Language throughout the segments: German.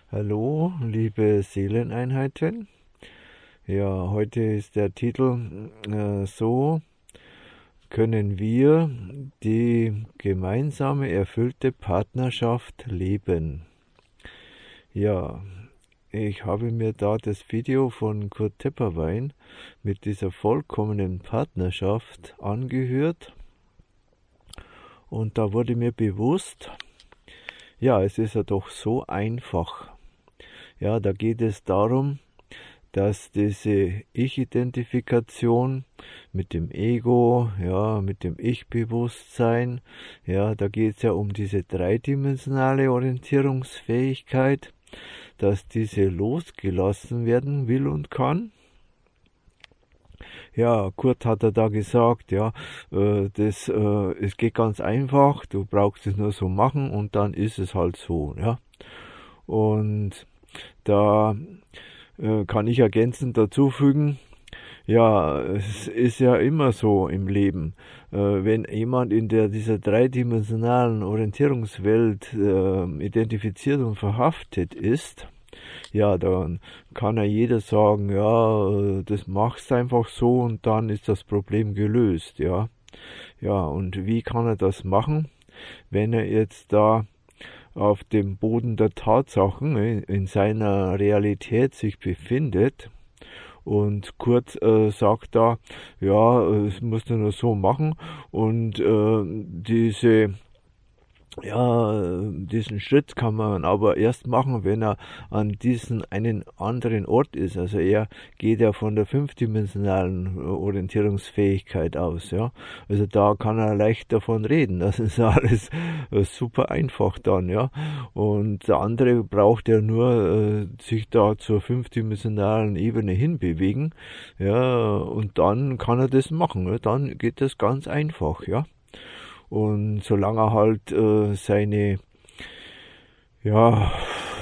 Hallo, liebe Seeleneinheiten. Ja, heute ist der Titel so können wir die gemeinsame erfüllte Partnerschaft leben. Ja, ich habe mir da das Video von Kurt Tepperwein mit dieser vollkommenen Partnerschaft angehört und da wurde mir bewusst, ja, es ist ja doch so einfach. Ja, da geht es darum, dass diese Ich-Identifikation mit dem Ego, ja, mit dem Ich-Bewusstsein, ja, da geht es ja um diese dreidimensionale Orientierungsfähigkeit, dass diese losgelassen werden will und kann. Ja, Kurt hat er da gesagt, ja, es geht ganz einfach, du brauchst es nur so machen und dann ist es halt so, ja. Und da kann ich ergänzend dazu fügen, ja, es ist ja immer so im Leben, wenn jemand in dieser dreidimensionalen Orientierungswelt identifiziert und verhaftet ist, ja, dann kann ja jeder sagen, ja, das machst einfach so und dann ist das Problem gelöst, ja. Ja, und wie kann er das machen, wenn er jetzt da auf dem Boden der Tatsachen in seiner Realität sich befindet? Und Kurt sagt da, ja, es musst du nur so machen und diesen Schritt kann man aber erst machen, wenn er an diesen einen anderen Ort ist. Also er geht ja von der fünfdimensionalen Orientierungsfähigkeit aus, ja. Also da kann er leicht davon reden. Das ist alles super einfach dann, ja. Und der andere braucht ja nur sich da zur fünfdimensionalen Ebene hinbewegen, ja, und dann kann er das machen. Ja? Dann geht das ganz einfach, ja. Und solange er halt ja,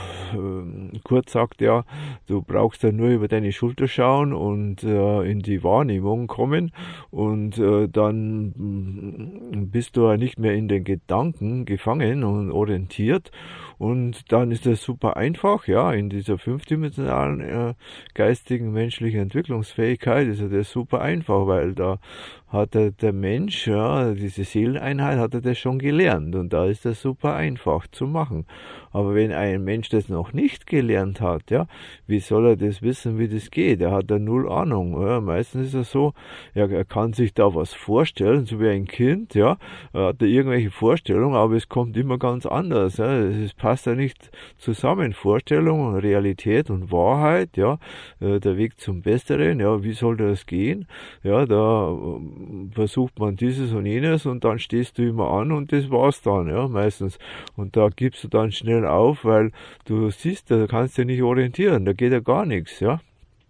Kurt sagt ja, du brauchst ja nur über deine Schulter schauen und in die Wahrnehmung kommen und dann bist du ja nicht mehr in den Gedanken gefangen und orientiert und dann ist das super einfach, ja, in dieser fünfdimensionalen geistigen menschlichen Entwicklungsfähigkeit ist ja das super einfach, weil da hat der Mensch, ja, diese Seeleneinheit hat er das schon gelernt und da ist das super einfach zu machen. Aber wenn ein Mensch das noch nicht gelernt hat, ja, wie soll er das wissen, wie das geht? Er hat da null Ahnung. Ja. Meistens ist es so, ja, er kann sich da was vorstellen, so wie ein Kind, ja, er hat da irgendwelche Vorstellungen, aber es kommt immer ganz anders. Ja. Es passt ja nicht zusammen. Vorstellung und Realität und Wahrheit, ja, der Weg zum Besseren, ja, wie soll das gehen? Ja, da versucht man dieses und jenes und dann stehst du immer an und das war's dann, ja, meistens. Und da gibst du dann schnell auf, weil du siehst, da kannst du nicht orientieren, da geht ja gar nichts, ja.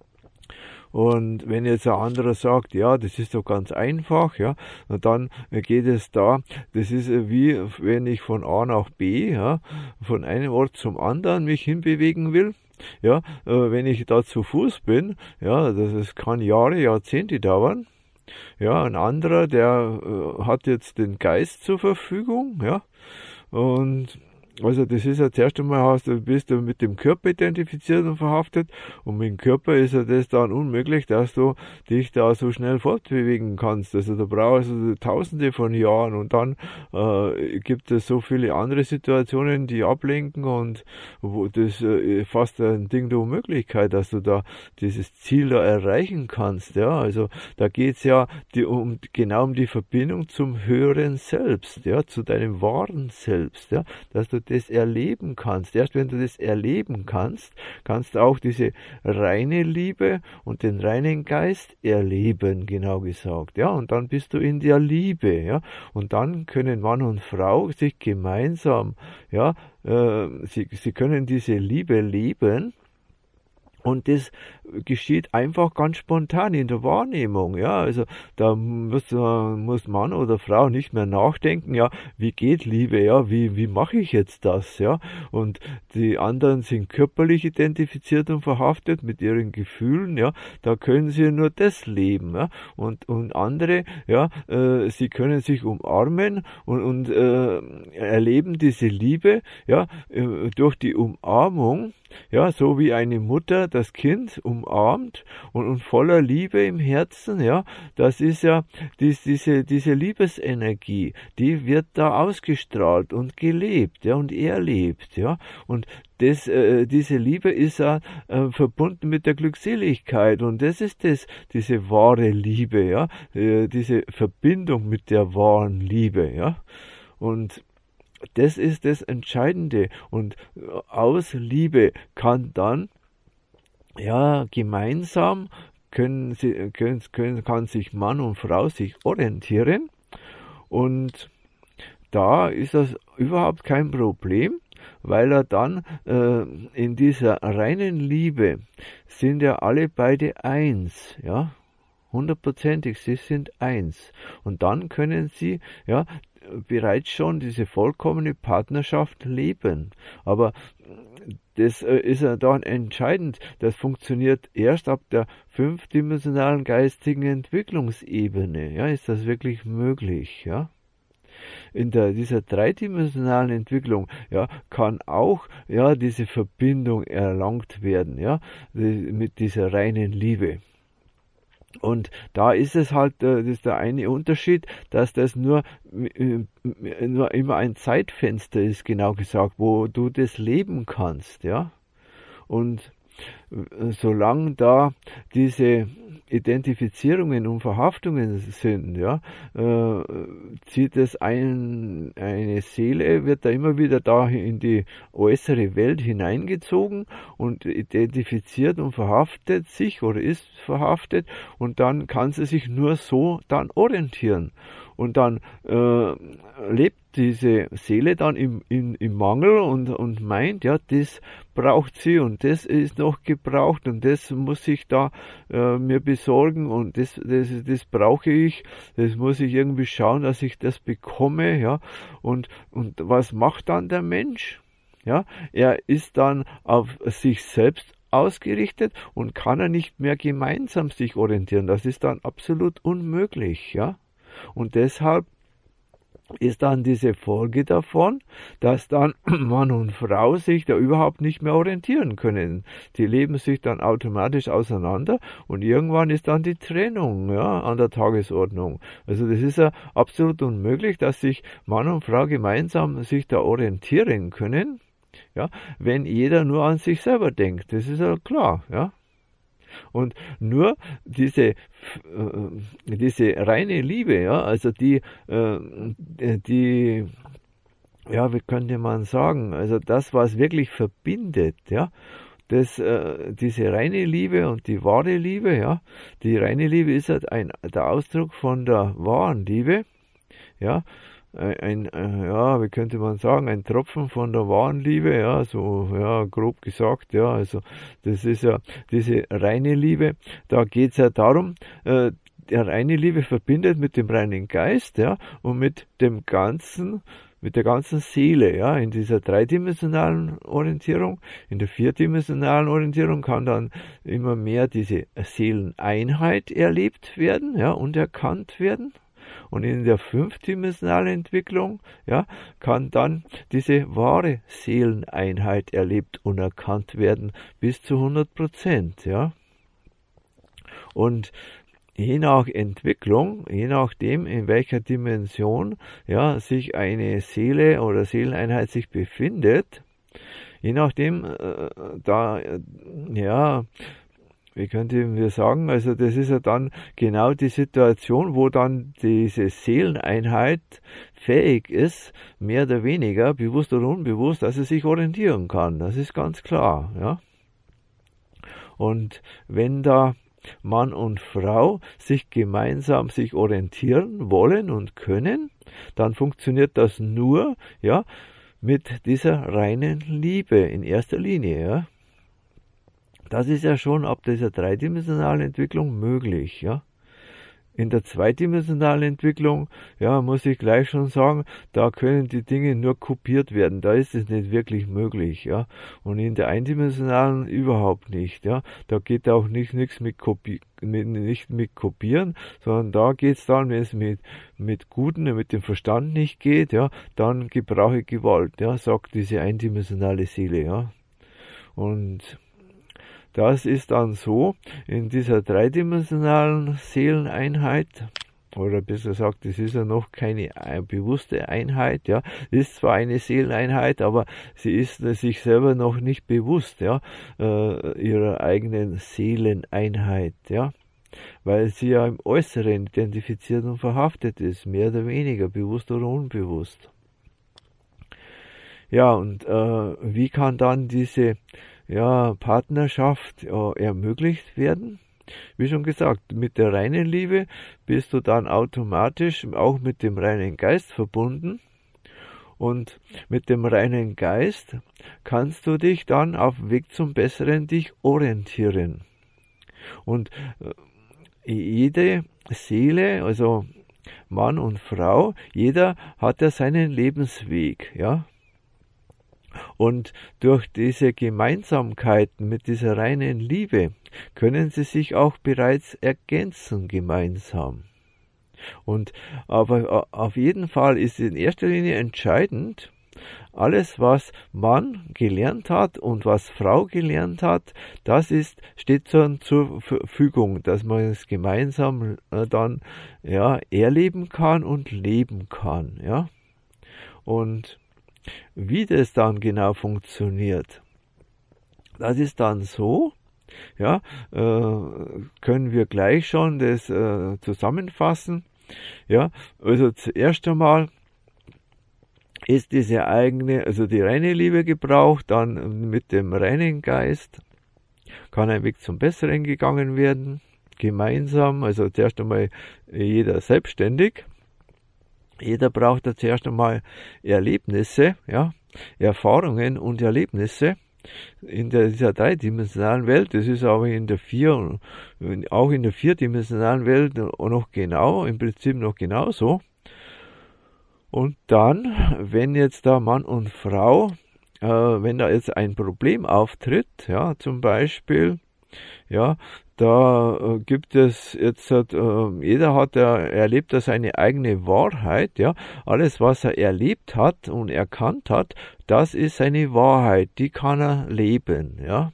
Und wenn jetzt ein anderer sagt, ja, das ist doch ganz einfach, ja, und dann geht es da, das ist wie wenn ich von A nach B, ja, von einem Ort zum anderen mich hinbewegen will. Ja, wenn ich da zu Fuß bin, ja, das kann Jahre, Jahrzehnte dauern. Ja, ein anderer, der hat jetzt den Geist zur Verfügung, ja, und also das ist ja zuerst einmal bist du mit dem Körper identifiziert und verhaftet und mit dem Körper ist ja das dann unmöglich, dass du dich da so schnell fortbewegen kannst. Also da brauchst du tausende von Jahren und dann gibt es so viele andere Situationen, die ablenken und wo das fast ein Ding der Unmöglichkeit, dass du da dieses Ziel da erreichen kannst. Ja, also da geht's ja genau um die Verbindung zum höheren Selbst, ja, zu deinem wahren Selbst, ja, dass du das erleben kannst. Erst wenn du das erleben kannst, kannst du auch diese reine Liebe und den reinen Geist erleben, genau gesagt. Ja, und dann bist du in der Liebe. Ja, und dann können Mann und Frau sich gemeinsam, ja, sie können diese Liebe leben. Und das geschieht einfach ganz spontan in der Wahrnehmung. Ja, also da muss Mann oder Frau nicht mehr nachdenken, ja, wie geht Liebe, ja, wie mache ich jetzt das, ja, und die anderen sind körperlich identifiziert und verhaftet mit ihren Gefühlen, ja, da können sie nur das leben, ja, und andere, ja, sie können sich umarmen und erleben diese Liebe, ja, durch die Umarmung, ja, so wie eine Mutter das Kind umarmt und voller Liebe im Herzen, ja, das ist ja diese Liebesenergie, die wird da ausgestrahlt und gelebt, ja, und erlebt, ja, und diese Liebe ist ja verbunden mit der Glückseligkeit, und das ist diese wahre Liebe, ja, diese Verbindung mit der wahren Liebe, ja, und das ist das Entscheidende, und aus Liebe kann dann, ja, gemeinsam kann sich Mann und Frau sich orientieren, und da ist das überhaupt kein Problem, weil er dann in dieser reinen Liebe sind ja alle beide eins, ja, 100%ig, sie sind eins, und dann können sie, ja, bereits schon diese vollkommene Partnerschaft leben. Aber das ist ja dann entscheidend. Das funktioniert erst ab der 5-dimensionalen geistigen Entwicklungsebene. Ja, ist das wirklich möglich? Ja? In dieser 3-dimensionalen Entwicklung, ja, kann auch, ja, diese Verbindung erlangt werden, ja, mit dieser reinen Liebe. Und da ist es halt, das ist der eine Unterschied, dass das nur immer ein Zeitfenster ist, genau gesagt, wo du das leben kannst, ja. Und solange da diese Identifizierungen und Verhaftungen sind, ja, zieht es eine Seele, wird da immer wieder da in die äußere Welt hineingezogen und identifiziert und verhaftet sich oder ist verhaftet, und dann kann sie sich nur so dann orientieren. Und dann lebt diese Seele dann im Mangel und meint, ja, das braucht sie und das ist noch gebraucht und das muss ich da mir besorgen und das brauche ich, das muss ich irgendwie schauen, dass ich das bekomme, ja. Und was macht dann der Mensch? Ja, er ist dann auf sich selbst ausgerichtet und kann er nicht mehr gemeinsam sich orientieren. Das ist dann absolut unmöglich, ja. Und deshalb ist dann diese Folge davon, dass dann Mann und Frau sich da überhaupt nicht mehr orientieren können. Die leben sich dann automatisch auseinander und irgendwann ist dann die Trennung, ja, an der Tagesordnung. Also das ist ja absolut unmöglich, dass sich Mann und Frau gemeinsam sich da orientieren können, ja, wenn jeder nur an sich selber denkt. Das ist ja klar, ja. Und nur diese reine Liebe, ja, also die, ja, wie könnte man sagen, also das, was wirklich verbindet, ja, diese reine Liebe und die wahre Liebe, ja, die reine Liebe ist halt der Ausdruck von der wahren Liebe, ja, ja, wie könnte man sagen, ein Tropfen von der wahren Liebe, ja, so, ja, grob gesagt, ja, also, das ist ja diese reine Liebe, da geht's ja darum, der reine Liebe verbindet mit dem reinen Geist, ja, und mit der ganzen Seele, ja, in dieser 3-dimensionalen Orientierung. In der 4-dimensionalen Orientierung kann dann immer mehr diese Seeleneinheit erlebt werden, ja, und erkannt werden. Und in der 5-dimensionalen Entwicklung, ja, kann dann diese wahre Seeleneinheit erlebt und erkannt werden bis zu 100%, ja. Und je nach Entwicklung, je nachdem, in welcher Dimension, ja, sich eine Seele oder Seeleneinheit sich befindet, je nachdem, ja, wie könnten wir sagen, also das ist ja dann genau die Situation, wo dann diese Seeleneinheit fähig ist, mehr oder weniger, bewusst oder unbewusst, dass sie sich orientieren kann. Das ist ganz klar, ja. Und wenn da Mann und Frau sich gemeinsam orientieren wollen und können, dann funktioniert das nur, ja, mit dieser reinen Liebe in erster Linie, ja. Das ist ja schon ab dieser dreidimensionalen Entwicklung möglich, ja. In der zweidimensionalen Entwicklung, ja, muss ich gleich schon sagen, da können die Dinge nur kopiert werden. Da ist es nicht wirklich möglich, ja. Und in der eindimensionalen überhaupt nicht, ja. Da geht auch nichts nicht mit Kopieren, sondern da geht's dann, wenn es mit Guten, mit dem Verstand nicht geht, ja, dann gebrauche Gewalt, ja, sagt diese eindimensionale Seele, ja. Und das ist dann so, in dieser dreidimensionalen Seeleneinheit, oder besser gesagt, es ist ja noch keine bewusste Einheit, ja, ist zwar eine Seeleneinheit, aber sie ist sich selber noch nicht bewusst, ja, ihrer eigenen Seeleneinheit, ja, weil sie ja im Äußeren identifiziert und verhaftet ist, mehr oder weniger, bewusst oder unbewusst. Ja, und wie kann dann diese Partnerschaft ermöglicht werden? Wie schon gesagt, mit der reinen Liebe bist du dann automatisch auch mit dem reinen Geist verbunden. Und mit dem reinen Geist kannst du dich dann auf dem Weg zum Besseren dich orientieren. Und jede Seele, also Mann und Frau, jeder hat ja seinen Lebensweg, ja. Und durch diese Gemeinsamkeiten mit dieser reinen Liebe können sie sich auch bereits ergänzen gemeinsam. Und aber auf jeden Fall ist in erster Linie entscheidend, alles, was Mann gelernt hat und was Frau gelernt hat, steht dann zur Verfügung, dass man es gemeinsam dann erleben kann und leben kann, ja. Und wie das dann genau funktioniert, das ist dann so, ja, können wir gleich schon das zusammenfassen. Ja, also zuerst einmal ist die reine Liebe gebraucht, dann mit dem reinen Geist kann ein Weg zum Besseren gegangen werden, gemeinsam, also zuerst einmal jeder selbstständig. Jeder braucht da zuerst einmal Erlebnisse, ja, Erfahrungen und Erlebnisse in dieser dreidimensionalen Welt. Das ist aber auch in der vierdimensionalen Welt noch genau, im Prinzip noch genauso. Und dann, wenn jetzt da Mann und Frau, wenn da jetzt ein Problem auftritt, ja, zum Beispiel, ja, da gibt es jetzt, jeder erlebt da seine eigene Wahrheit, ja. Alles, was er erlebt hat und erkannt hat, das ist seine Wahrheit, die kann er leben, ja.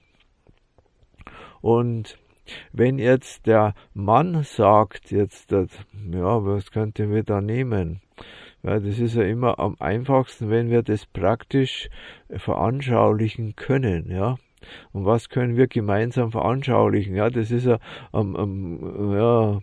Und wenn jetzt der Mann sagt, was könnten wir da nehmen? Ja, das ist ja immer am einfachsten, wenn wir das praktisch veranschaulichen können, ja. Und was können wir gemeinsam veranschaulichen? Ja, das ist ja am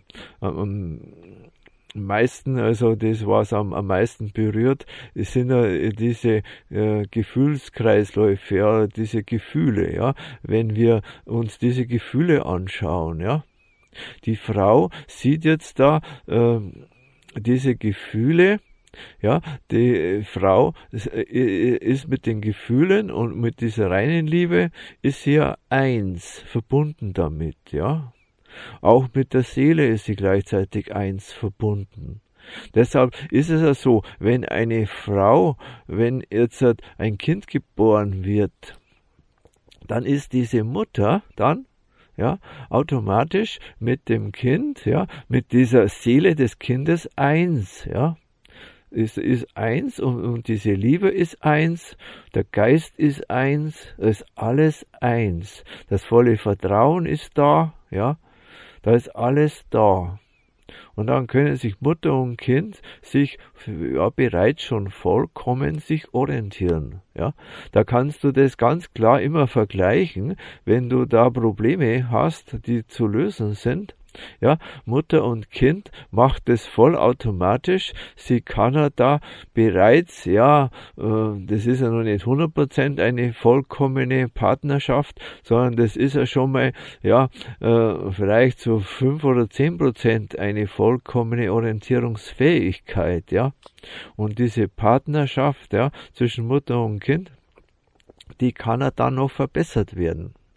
meisten, also das, was am meisten berührt, sind ja diese Gefühlskreisläufe, ja, diese Gefühle, ja, wenn wir uns diese Gefühle anschauen, ja. Die Frau sieht jetzt da diese Gefühle. Ja, die Frau ist mit den Gefühlen und mit dieser reinen Liebe ist sie ja eins, verbunden damit, ja. Auch mit der Seele ist sie gleichzeitig eins verbunden. Deshalb ist es ja so, wenn jetzt ein Kind geboren wird, dann ist diese Mutter dann automatisch mit dem Kind, mit dieser Seele des Kindes eins, ja. Es ist eins und diese Liebe ist eins, der Geist ist eins, es ist alles eins. Das volle Vertrauen ist da, ja, da ist alles da. Und dann können sich Mutter und Kind sich bereits schon vollkommen sich orientieren, ja. Da kannst du das ganz klar immer vergleichen, wenn du da Probleme hast, die zu lösen sind. Ja, Mutter und Kind macht es vollautomatisch. Sie kann ja da bereits, das ist ja noch nicht 100% eine vollkommene Partnerschaft, sondern das ist ja schon mal, vielleicht so 5 oder 10% eine vollkommene Orientierungsfähigkeit, ja. Und diese Partnerschaft, zwischen Mutter und Kind, die kann ja dann noch verbessert werden.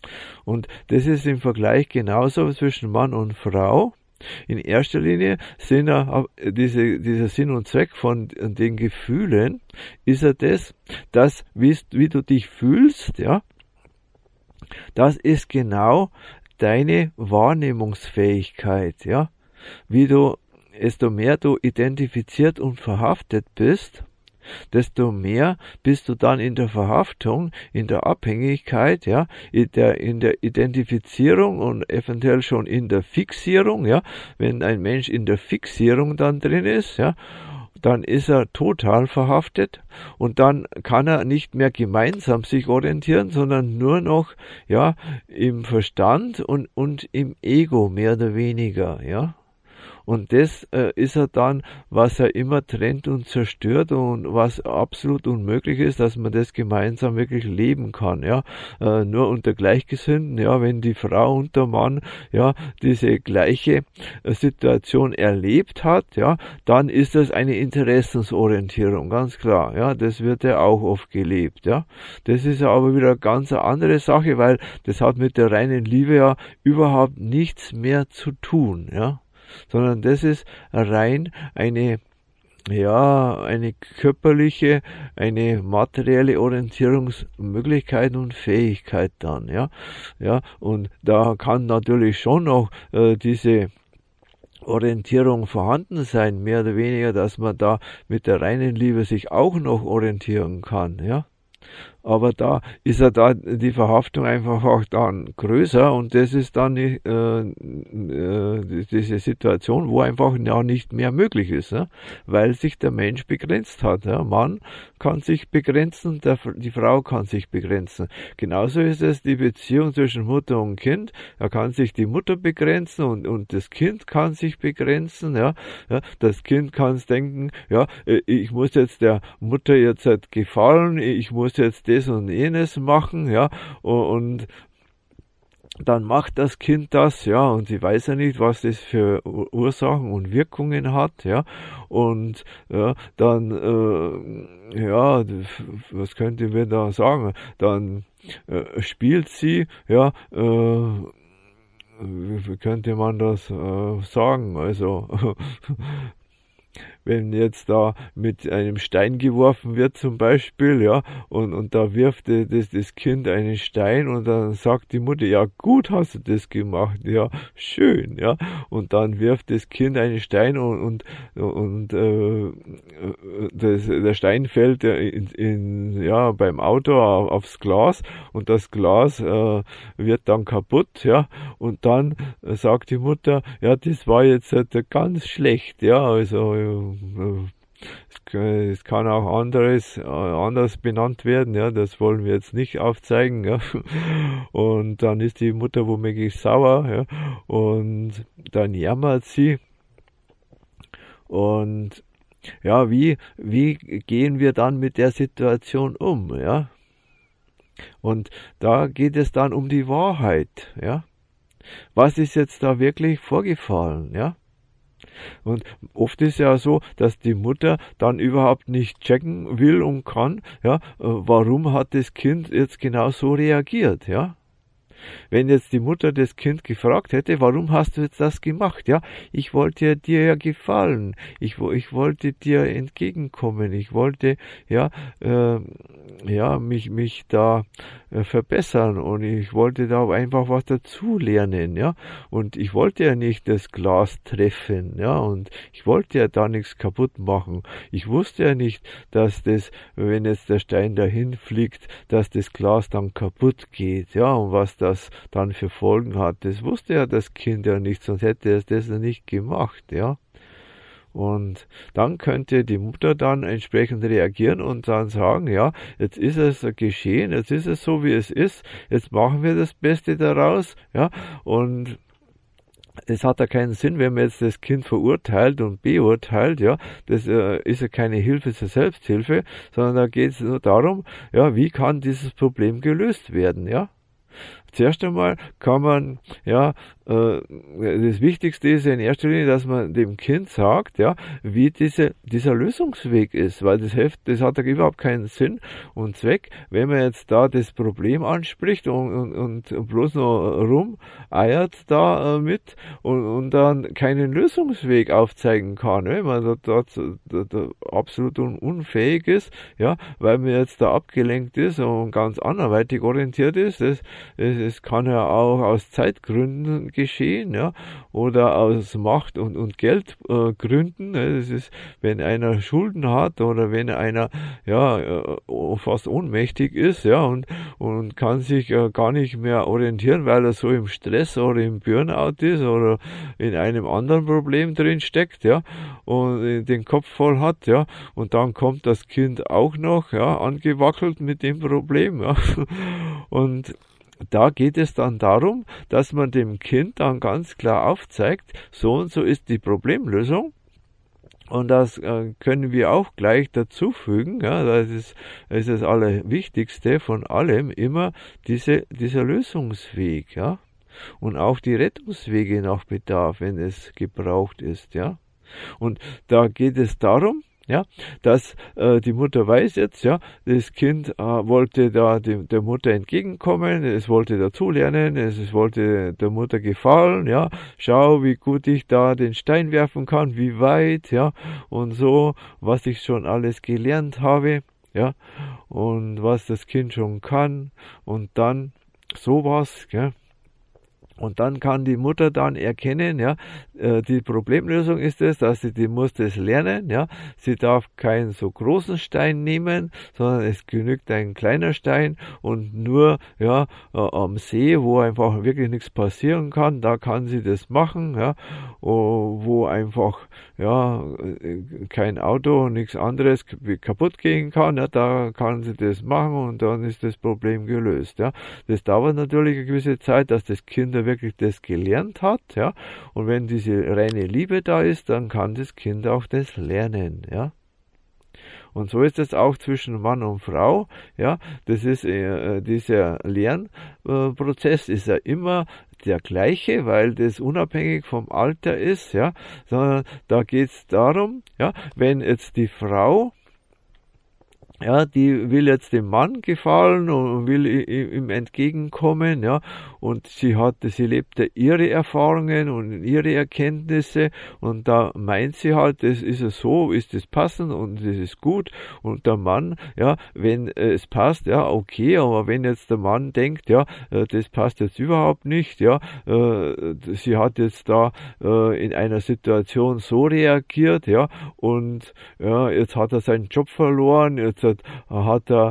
Und das ist im Vergleich genauso zwischen Mann und Frau. In erster Linie sind dieser Sinn und Zweck von den Gefühlen, ist ja das, dass wie du dich fühlst, ja, das ist genau deine Wahrnehmungsfähigkeit, ja, desto mehr du identifiziert und verhaftet bist, desto mehr bist du dann in der Verhaftung, in der Abhängigkeit, ja, in der Identifizierung und eventuell schon in der Fixierung, ja. Wenn ein Mensch in der Fixierung dann drin ist, ja, dann ist er total verhaftet und dann kann er nicht mehr gemeinsam sich orientieren, sondern nur noch, ja, im Verstand und im Ego mehr oder weniger, ja. Und das ist er dann, was er immer trennt und zerstört und was absolut unmöglich ist, dass man das gemeinsam wirklich leben kann, ja. Nur unter Gleichgesinnten, ja, wenn die Frau und der Mann, ja, diese gleiche Situation erlebt hat, ja, dann ist das eine Interessensorientierung, ganz klar, ja. Das wird ja auch oft gelebt, ja. Das ist aber wieder eine ganz andere Sache, weil das hat mit der reinen Liebe ja überhaupt nichts mehr zu tun, ja. Sondern das ist rein eine körperliche, eine materielle Orientierungsmöglichkeit und Fähigkeit dann, ja. Ja, und da kann natürlich schon noch diese Orientierung vorhanden sein, mehr oder weniger, dass man da mit der reinen Liebe sich auch noch orientieren kann, ja. Aber da ist ja da die Verhaftung einfach auch dann größer und das ist dann diese Situation, wo einfach ja nicht mehr möglich ist, ja? Weil sich der Mensch begrenzt hat. Ja? Mann kann sich begrenzen, die Frau kann sich begrenzen. Genauso ist es die Beziehung zwischen Mutter und Kind. Da kann sich die Mutter begrenzen und das Kind kann sich begrenzen. Ja? Ja, das Kind kann denken, ja, ich muss jetzt der Mutter jetzt halt gefallen, ich muss jetzt das und jenes machen, ja, und dann macht das Kind das, ja, und sie weiß ja nicht, was das für Ursachen und Wirkungen hat, ja, und ja, dann, was könnte wir da sagen, dann spielt sie, ja, wie könnte man das sagen, also wenn jetzt da mit einem Stein geworfen wird zum Beispiel, ja, und da wirft das Kind einen Stein und dann sagt die Mutter, ja gut hast du das gemacht, ja, schön, ja, und dann wirft das Kind einen Stein und der Stein fällt beim Auto aufs Glas und das Glas wird dann kaputt, ja, und dann sagt die Mutter, ja, das war jetzt ganz schlecht, ja, also es kann auch anders benannt werden, ja, das wollen wir jetzt nicht aufzeigen, ja, und dann ist die Mutter womöglich sauer, ja, und dann jammert sie und ja, wie gehen wir dann mit der Situation um, ja, und da geht es dann um die Wahrheit, ja, was ist jetzt da wirklich vorgefallen, ja. Und oft ist ja so, dass die Mutter dann überhaupt nicht checken will und kann, ja, warum hat das Kind jetzt genau so reagiert, ja. Wenn jetzt die Mutter das Kind gefragt hätte, warum hast du jetzt das gemacht? Ja, ich wollte dir ja gefallen. Ich wollte dir entgegenkommen. Ich wollte mich da verbessern und ich wollte da einfach was dazu lernen, ja. Und ich wollte ja nicht das Glas treffen, ja, und ich wollte ja da nichts kaputt machen. Ich wusste ja nicht, dass das, wenn jetzt der Stein dahin fliegt, dass das Glas dann kaputt geht, ja, und was das dann für Folgen hat. Das wusste ja das Kind ja nicht, sonst hätte es das ja nicht gemacht, ja. Und dann könnte die Mutter dann entsprechend reagieren und dann sagen, ja, jetzt ist es geschehen, jetzt ist es so, wie es ist, jetzt machen wir das Beste daraus, ja, und es hat ja keinen Sinn, wenn man jetzt das Kind verurteilt und beurteilt, ja, das ist ja keine Hilfe zur Selbsthilfe, sondern da geht es nur darum, ja, wie kann dieses Problem gelöst werden, ja. Zuerst einmal kann man, das Wichtigste ist in erster Linie, dass man dem Kind sagt, wie dieser Lösungsweg ist, weil das hat ja überhaupt keinen Sinn und Zweck, wenn man jetzt da das Problem anspricht und bloß noch rumeiert da mit und dann keinen Lösungsweg aufzeigen kann, wenn man da absolut unfähig ist, weil man jetzt da abgelenkt ist und ganz anderweitig orientiert ist. Es kann ja auch aus Zeitgründen geschehen, oder aus Macht- und Geldgründen. Das ist, wenn einer Schulden hat oder wenn einer fast ohnmächtig ist, und kann sich gar nicht mehr orientieren, weil er so im Stress oder im Burnout ist oder in einem anderen Problem drin steckt, und den Kopf voll hat, und dann kommt das Kind auch noch, angewackelt mit dem Problem, und da geht es dann darum, dass man dem Kind dann ganz klar aufzeigt, so und so ist die Problemlösung. Und das können wir auch gleich dazufügen, das ist das Allerwichtigste von allem, immer dieser Lösungsweg, und auch die Rettungswege nach Bedarf, wenn es gebraucht ist, Und da geht es darum, dass die Mutter weiß jetzt, das Kind wollte da der Mutter entgegenkommen, es wollte dazulernen, es wollte der Mutter gefallen, schau, wie gut ich da den Stein werfen kann, wie weit, und so, was ich schon alles gelernt habe, und was das Kind schon kann, und dann sowas, Und dann kann die Mutter dann erkennen, die Problemlösung ist es, dass die muss das lernen, sie darf keinen so großen Stein nehmen, sondern es genügt ein kleiner Stein und nur, am See, wo einfach wirklich nichts passieren kann, da kann sie das machen, wo einfach, kein Auto, nichts anderes kaputt gehen kann, da kann sie das machen und dann ist das Problem gelöst, Das dauert natürlich eine gewisse Zeit, dass das Kind wirklich das gelernt hat, und wenn diese reine Liebe da ist, dann kann das Kind auch das lernen, Und so ist es auch zwischen Mann und Frau, das ist dieser Lernprozess ist ja immer der gleiche, weil das unabhängig vom Alter ist, sondern da geht es darum, wenn jetzt die Frau die will jetzt dem Mann gefallen und will ihm entgegenkommen, und sie lebt ja ihre Erfahrungen und ihre Erkenntnisse, und da meint sie halt, das ist es so, ist es passend und das ist gut, und der Mann, wenn es passt, okay, aber wenn jetzt der Mann denkt, das passt jetzt überhaupt nicht, sie hat jetzt da in einer Situation so reagiert, und jetzt hat er seinen Job verloren, jetzt hat er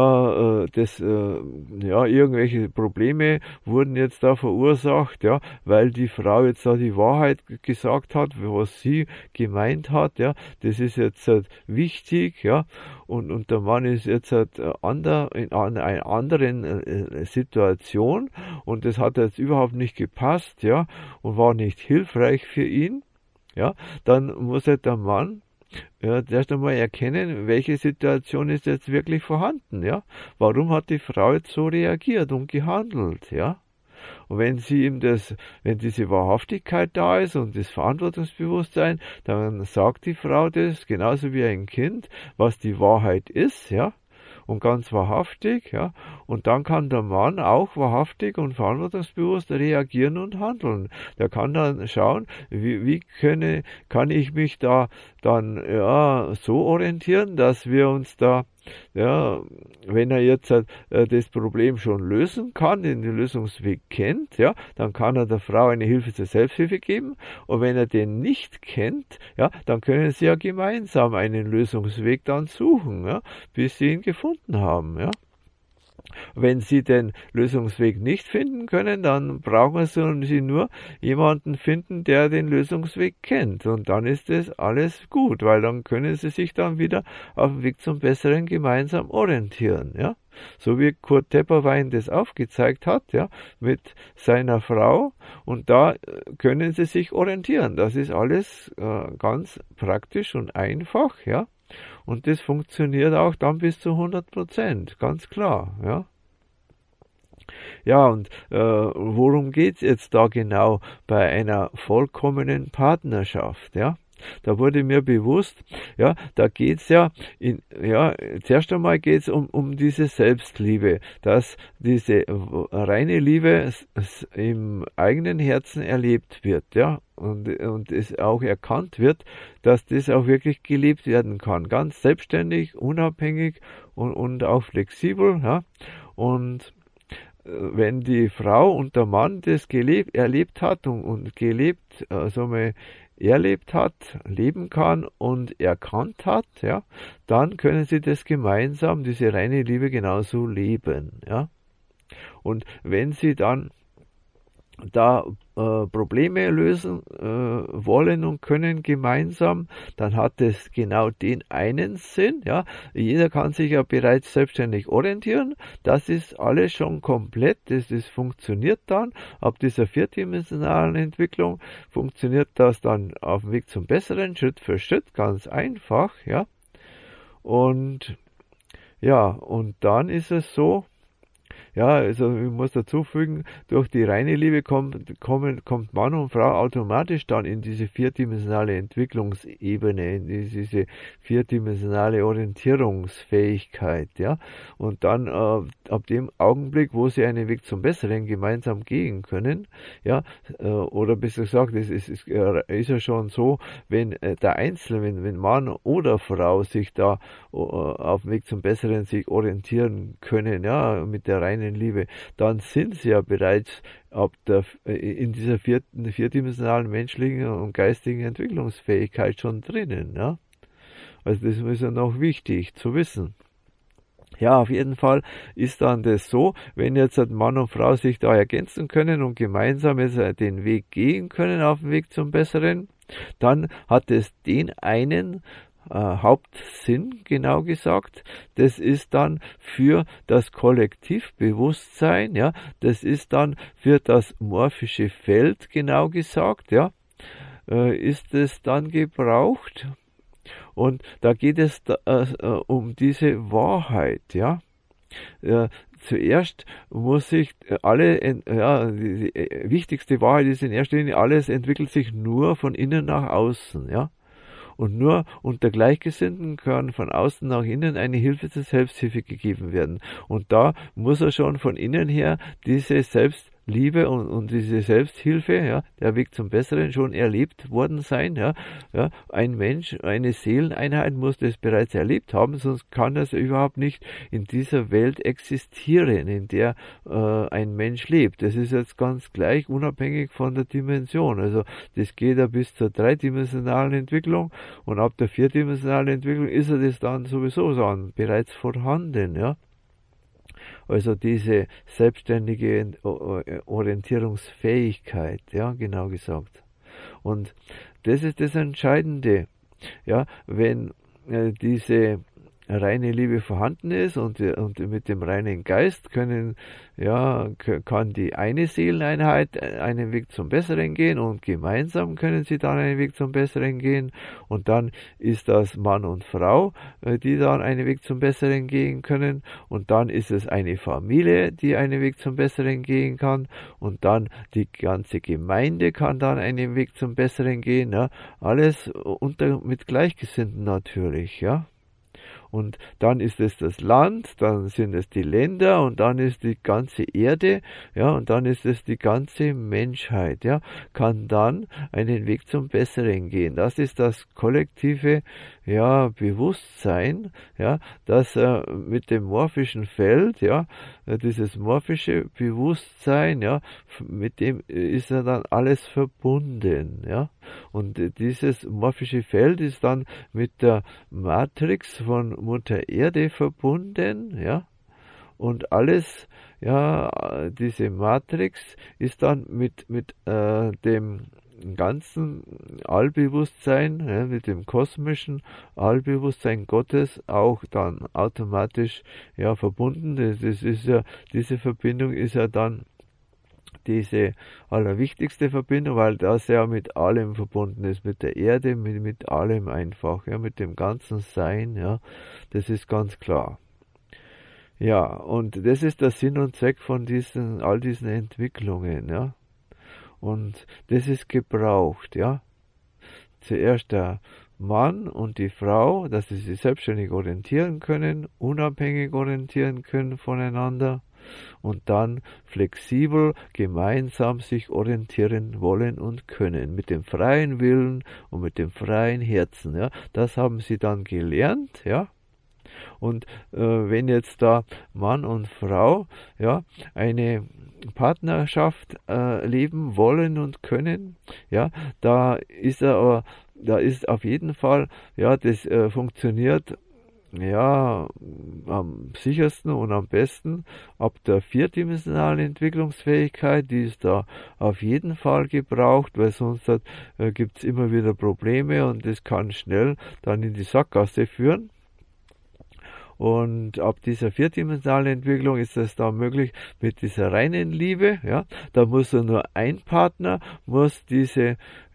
irgendwelche Probleme wurden jetzt da verursacht, weil die Frau jetzt da die Wahrheit gesagt hat, was sie gemeint hat, das ist jetzt wichtig, und der Mann ist jetzt in einer anderen Situation, und das hat jetzt überhaupt nicht gepasst, und war nicht hilfreich für ihn, dann muss halt der Mann erst einmal erkennen, welche Situation ist jetzt wirklich vorhanden, Warum hat die Frau jetzt so reagiert und gehandelt, Und wenn wenn diese Wahrhaftigkeit da ist und das Verantwortungsbewusstsein, dann sagt die Frau das, genauso wie ein Kind, was die Wahrheit ist, und ganz wahrhaftig, und dann kann der Mann auch wahrhaftig und verantwortungsbewusst reagieren und handeln. Der kann dann schauen, wie kann ich mich da dann so orientieren, dass wir uns da, wenn er jetzt das Problem schon lösen kann, den Lösungsweg kennt, dann kann er der Frau eine Hilfe zur Selbsthilfe geben, und wenn er den nicht kennt, dann können sie ja gemeinsam einen Lösungsweg dann suchen, bis sie ihn gefunden haben, Wenn Sie den Lösungsweg nicht finden können, dann brauchen Sie nur jemanden finden, der den Lösungsweg kennt. Und dann ist es alles gut, weil dann können Sie sich dann wieder auf dem Weg zum Besseren gemeinsam orientieren. So wie Kurt Tepperwein das aufgezeigt hat, mit seiner Frau. Und da können Sie sich orientieren. Das ist alles ganz praktisch und einfach, Und das funktioniert auch dann bis zu 100%, ganz klar, Ja, und worum geht's jetzt da genau bei einer vollkommenen Partnerschaft? Ja, da wurde mir bewusst, ja, da geht's zuerst einmal geht's um diese Selbstliebe, dass diese reine Liebe im eigenen Herzen erlebt wird, ja, und es auch erkannt wird, dass das auch wirklich gelebt werden kann, ganz selbstständig, unabhängig und auch flexibel, ja, und wenn die Frau und der Mann das erlebt hat und gelebt, also mal erlebt hat, leben kann und erkannt hat, ja, dann können sie das gemeinsam, diese reine Liebe genauso leben, ja. Und wenn sie dann da Probleme lösen wollen und können gemeinsam, dann hat es genau den einen Sinn, ja. Jeder kann sich ja bereits selbstständig orientieren. Das ist alles schon komplett. Das funktioniert dann. Ab dieser vierdimensionalen Entwicklung funktioniert das dann auf dem Weg zum Besseren, Schritt für Schritt, ganz einfach, ja. Und ja, und dann ist es so, ja, also ich muss dazu fügen, durch die reine Liebe kommt Mann und Frau automatisch dann in diese vierdimensionale Entwicklungsebene, in diese vierdimensionale Orientierungsfähigkeit, ja. Und dann ab dem Augenblick, wo sie einen Weg zum Besseren gemeinsam gehen können, ja, oder besser gesagt, es ist ja schon so, wenn der Einzelne, wenn Mann oder Frau sich da auf dem Weg zum Besseren sich orientieren können, ja, mit der reinen Liebe, dann sind sie ja bereits in dieser vierdimensionalen menschlichen und geistigen Entwicklungsfähigkeit schon drinnen, ja. Also das ist ja noch wichtig zu wissen. Ja, auf jeden Fall ist dann das so, wenn jetzt Mann und Frau sich da ergänzen können und gemeinsam jetzt den Weg gehen können auf dem Weg zum Besseren, dann hat es den einen Hauptsinn, genau gesagt, das ist dann für das Kollektivbewusstsein, ja, das ist dann für das morphische Feld, genau gesagt, ja, ist es dann gebraucht. Und da geht es um diese Wahrheit, ja. Zuerst muss ich die wichtigste Wahrheit ist in erster Linie, alles entwickelt sich nur von innen nach außen, ja. Und nur unter Gleichgesinnten kann von außen nach innen eine Hilfe zur Selbsthilfe gegeben werden. Und da muss er schon von innen her diese Selbstliebe und diese Selbsthilfe, ja, der Weg zum Besseren schon erlebt worden sein, ja. Ein Mensch, eine Seeleneinheit muss das bereits erlebt haben, sonst kann das überhaupt nicht in dieser Welt existieren, in der ein Mensch lebt. Das ist jetzt ganz gleich, unabhängig von der Dimension. Also das geht ja bis zur dreidimensionalen Entwicklung und ab der vierdimensionalen Entwicklung ist das dann sowieso dann bereits vorhanden, ja. Also diese selbstständige Orientierungsfähigkeit, ja, genau gesagt. Und das ist das Entscheidende, ja, wenn diese reine Liebe vorhanden ist und mit dem reinen Geist kann die eine Seeleneinheit einen Weg zum Besseren gehen und gemeinsam können sie dann einen Weg zum Besseren gehen und dann ist das Mann und Frau, die dann einen Weg zum Besseren gehen können und dann ist es eine Familie, die einen Weg zum Besseren gehen kann und dann die ganze Gemeinde kann dann einen Weg zum Besseren gehen, ja, alles mit Gleichgesinnten natürlich, ja. Und dann ist es das Land, dann sind es die Länder und dann ist die ganze Erde, ja, und dann ist es die ganze Menschheit, ja, kann dann einen Weg zum Besseren gehen. Das ist das kollektive, ja, Bewusstsein, ja, das mit dem morphischen Feld, ja, dieses morphische Bewusstsein, ja, mit dem ist ja dann alles verbunden, ja, und dieses morphische Feld ist dann mit der Matrix von Mutter Erde verbunden, ja, und alles, ja, diese Matrix ist dann mit dem ganzen Allbewusstsein, ja, mit dem kosmischen Allbewusstsein Gottes auch dann automatisch, ja, verbunden. Das ist ja, diese Verbindung ist ja dann diese allerwichtigste Verbindung, weil das ja mit allem verbunden ist, mit der Erde, mit allem einfach, ja, mit dem ganzen Sein, ja, das ist ganz klar. Ja, und das ist der Sinn und Zweck von all diesen Entwicklungen, ja. Und das ist gebraucht, ja. Zuerst der Mann und die Frau, dass sie sich selbstständig orientieren können, unabhängig orientieren können voneinander und dann flexibel gemeinsam sich orientieren wollen und können, mit dem freien Willen und mit dem freien Herzen, ja. Das haben sie dann gelernt, ja. Und wenn jetzt da Mann und Frau ja eine Partnerschaft leben wollen und können, ja, da ist auf jeden Fall, ja, das funktioniert ja am sichersten und am besten ab der vierdimensionalen Entwicklungsfähigkeit, die ist da auf jeden Fall gebraucht, weil sonst gibt es immer wieder Probleme und das kann schnell dann in die Sackgasse führen. Und ab dieser vierdimensionalen Entwicklung ist es dann möglich mit dieser reinen Liebe, ja, da muss nur ein Partner, muss diese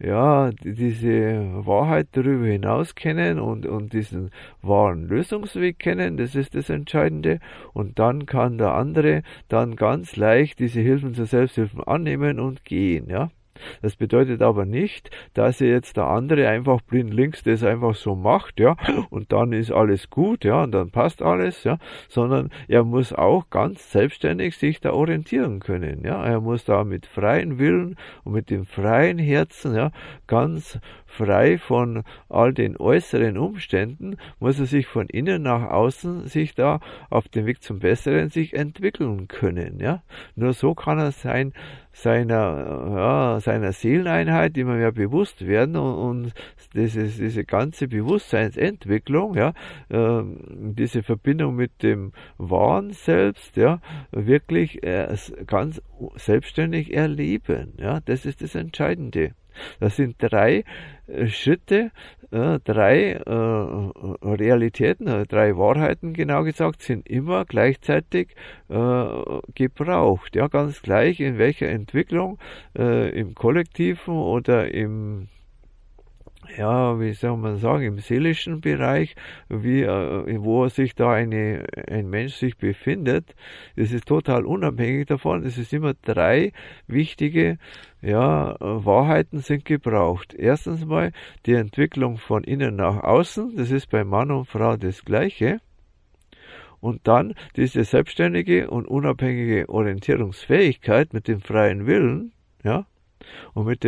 Wahrheit darüber hinaus kennen und diesen wahren Lösungsweg kennen, das ist das Entscheidende. Und dann kann der andere dann ganz leicht diese Hilfen zur Selbsthilfe annehmen und gehen, ja. Das bedeutet aber nicht, dass jetzt der andere einfach blind links das einfach so macht, ja, und dann ist alles gut, ja, und dann passt alles, ja, sondern er muss auch ganz selbstständig sich da orientieren können, ja, er muss da mit freiem Willen und mit dem freien Herzen, ja, ganz frei von all den äußeren Umständen, muss er sich von innen nach außen sich da auf dem Weg zum Besseren sich entwickeln können, ja. Nur so kann er seiner Seeleneinheit immer mehr bewusst werden und diese ganze Bewusstseinsentwicklung, ja, diese Verbindung mit dem wahren Selbst, ja, wirklich ganz selbstständig erleben, ja, das ist das Entscheidende. Das sind drei Schritte, drei Realitäten, drei Wahrheiten, genau gesagt, sind immer gleichzeitig gebraucht. Ja, ganz gleich in welcher Entwicklung, im Kollektiven oder im wie soll man sagen, im seelischen Bereich, wo sich da ein Mensch sich befindet, das ist total unabhängig davon. Es ist immer drei wichtige, Wahrheiten sind gebraucht. Erstens mal die Entwicklung von innen nach außen, das ist bei Mann und Frau das Gleiche. Und dann diese selbstständige und unabhängige Orientierungsfähigkeit mit dem freien Willen, ja, und mit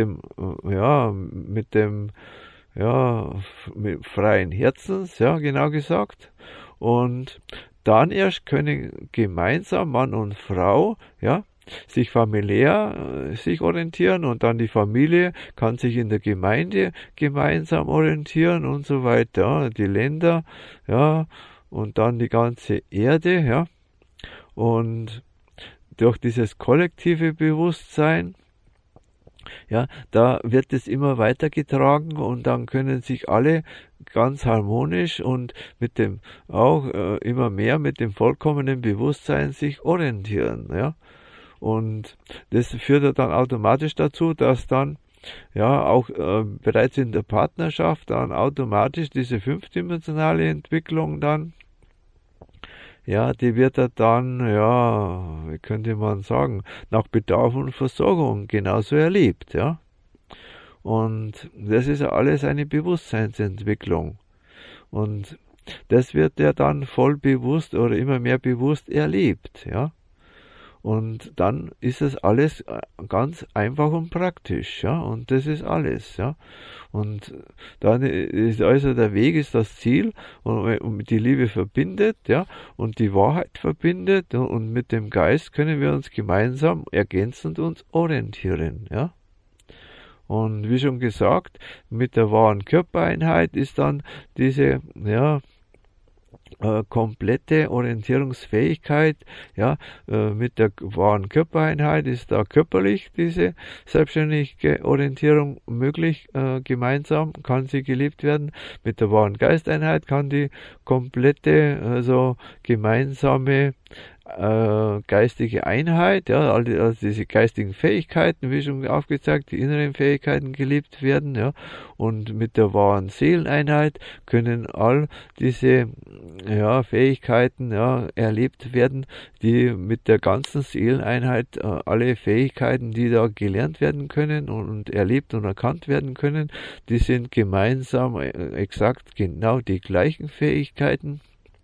freien Herzens, ja, genau gesagt. Und dann erst können gemeinsam Mann und Frau, ja, sich familiär sich orientieren und dann die Familie kann sich in der Gemeinde gemeinsam orientieren und so weiter, die Länder, ja, und dann die ganze Erde, ja. Und durch dieses kollektive Bewusstsein, ja, da wird es immer weitergetragen und dann können sich alle ganz harmonisch und mit dem auch immer mehr mit dem vollkommenen Bewusstsein sich orientieren, ja. Und das führt dann automatisch dazu, dass dann auch bereits in der Partnerschaft dann automatisch diese fünfdimensionale Entwicklung dann, ja, die wird er dann, wie könnte man sagen, nach Bedarf und Versorgung genauso erlebt, ja. Und das ist ja alles eine Bewusstseinsentwicklung. Und das wird ja dann voll bewusst oder immer mehr bewusst erlebt, ja. Und dann ist es alles ganz einfach und praktisch, ja, und das ist alles, ja. Und dann ist also der Weg ist das Ziel und die Liebe verbindet, ja, und die Wahrheit verbindet und mit dem Geist können wir uns gemeinsam ergänzend uns orientieren, ja. Und wie schon gesagt, mit der wahren Körpereinheit ist dann diese, komplette Orientierungsfähigkeit, mit der wahren Körpereinheit ist da körperlich diese selbstständige Orientierung möglich, gemeinsam kann sie gelebt werden. Mit der wahren Geisteinheit kann die komplette, gemeinsame geistige Einheit, ja, also diese geistigen Fähigkeiten, wie schon aufgezeigt, die inneren Fähigkeiten gelebt werden, ja, und mit der wahren Seeleneinheit können all diese Fähigkeiten erlebt werden, die mit der ganzen Seeleneinheit alle Fähigkeiten, die da gelernt werden können und erlebt und erkannt werden können, die sind gemeinsam exakt genau die gleichen Fähigkeiten.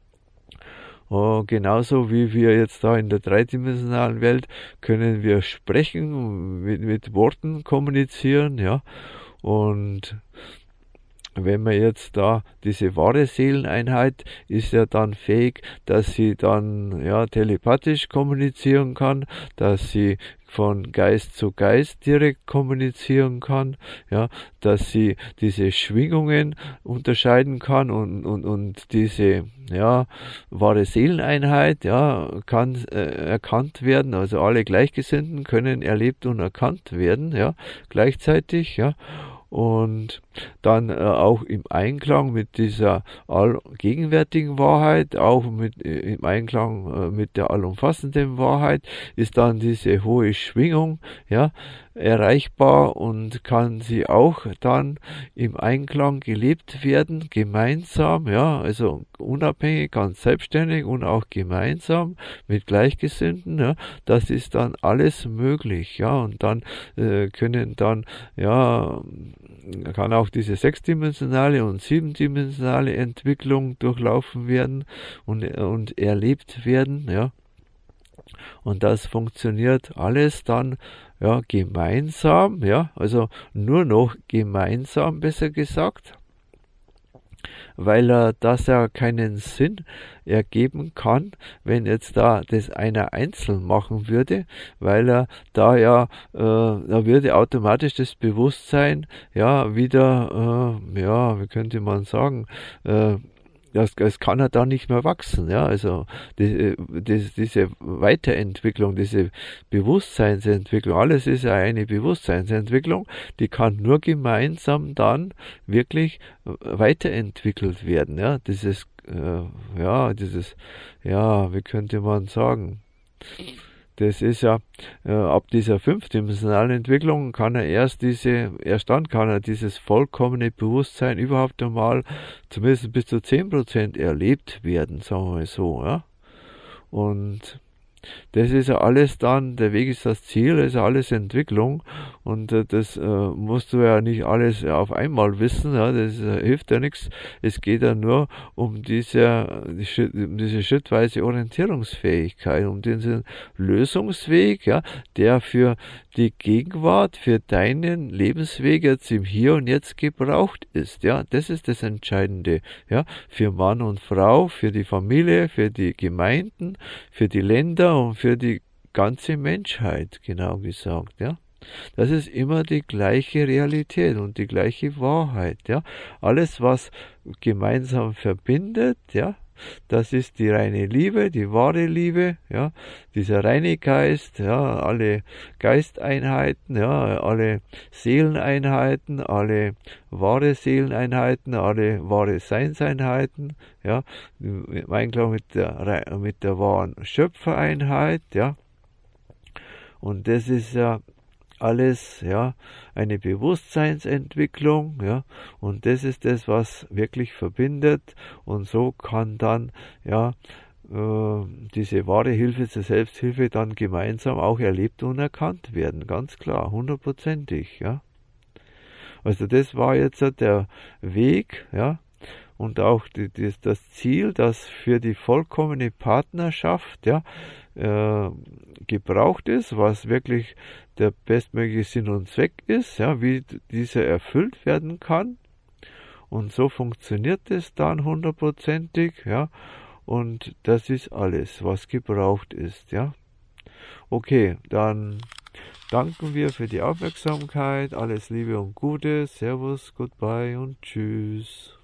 Genauso wie wir jetzt da in der dreidimensionalen Welt können wir sprechen, mit Worten kommunizieren, ja, und wenn man jetzt da diese wahre Seeleneinheit ist ja dann fähig, dass sie dann telepathisch kommunizieren kann, dass sie von Geist zu Geist direkt kommunizieren kann, ja, dass sie diese Schwingungen unterscheiden kann und diese wahre Seeleneinheit kann erkannt werden, also alle Gleichgesinnten können erlebt und erkannt werden, ja, gleichzeitig, ja. Und dann auch im Einklang mit dieser allgegenwärtigen Wahrheit, auch im Einklang mit der allumfassenden Wahrheit, ist dann diese hohe Schwingung erreichbar und kann sie auch dann im Einklang gelebt werden, gemeinsam, also unabhängig, ganz selbstständig und auch gemeinsam mit Gleichgesinnten, das ist dann alles möglich, und dann können dann, kann auch diese sechsdimensionale und siebendimensionale Entwicklung durchlaufen werden und erlebt werden, und das funktioniert alles dann gemeinsam, also nur noch gemeinsam, besser gesagt, weil das ja keinen Sinn ergeben kann, wenn jetzt da das einer einzeln machen würde, weil da würde automatisch das Bewusstsein wieder, wie könnte man sagen, das kann er da nicht mehr wachsen, also diese Weiterentwicklung, diese Bewusstseinsentwicklung, alles ist ja eine Bewusstseinsentwicklung, die kann nur gemeinsam dann wirklich weiterentwickelt werden, wie könnte man sagen, das ist ja, ab dieser fünfdimensionalen Entwicklung kann er erst dann kann er dieses vollkommene Bewusstsein überhaupt einmal zumindest bis zu 10% erlebt werden, sagen wir mal so, Und das ist ja alles dann, der Weg ist das Ziel, das ist ja alles Entwicklung und das musst du ja nicht alles auf einmal wissen, das hilft ja nichts. Es geht ja nur um diese schrittweise Orientierungsfähigkeit, um diesen Lösungsweg, der für die Gegenwart, für deinen Lebensweg jetzt im Hier und Jetzt gebraucht ist, das ist das Entscheidende, für Mann und Frau, für die Familie, für die Gemeinden, für die Länder und für die ganze Menschheit, genau gesagt, Das ist immer die gleiche Realität und die gleiche Wahrheit, Alles, was gemeinsam verbindet, das ist die reine Liebe, die wahre Liebe, dieser reine Geist, alle Geisteinheiten, alle Seeleneinheiten, alle wahre Seeleneinheiten, alle wahre Seinseinheiten, im Einklang mit der wahren Schöpfereinheit, Und das ist ja alles, eine Bewusstseinsentwicklung, und das ist das, was wirklich verbindet, und so kann dann, diese wahre Hilfe zur Selbsthilfe dann gemeinsam auch erlebt und erkannt werden, ganz klar, 100%, Also das war jetzt der Weg, und auch das Ziel, das für die vollkommene Partnerschaft, gebraucht ist, was wirklich der bestmögliche Sinn und Zweck ist, wie dieser erfüllt werden kann. Und so funktioniert es dann 100%, und das ist alles, was gebraucht ist, Okay, dann danken wir für die Aufmerksamkeit, alles Liebe und Gute, Servus, Goodbye und Tschüss.